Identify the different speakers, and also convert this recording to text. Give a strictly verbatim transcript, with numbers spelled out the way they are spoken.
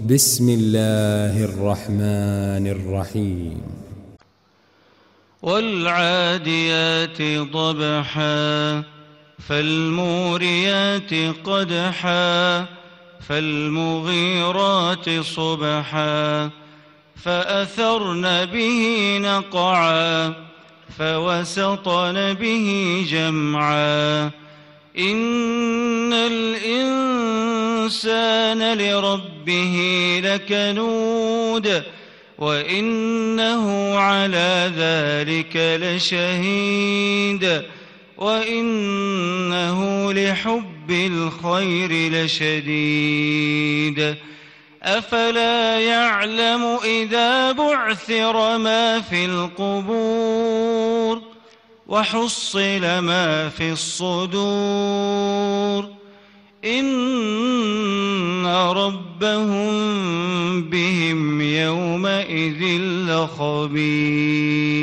Speaker 1: بسم الله الرحمن الرحيم
Speaker 2: والعاديات ضبحا فالموريات قدحا فالمغيرات صبحا فأثرن به نقعا فوسطن به جمعا إن الإنسان لربه لكنود وإنه على ذلك لشهيد وإنه لحب الخير لشديد أفلا يعلم إذا بعثر ما في القبور وحصل ما في الصدور إن ربهم بهم يومئذ لخبير.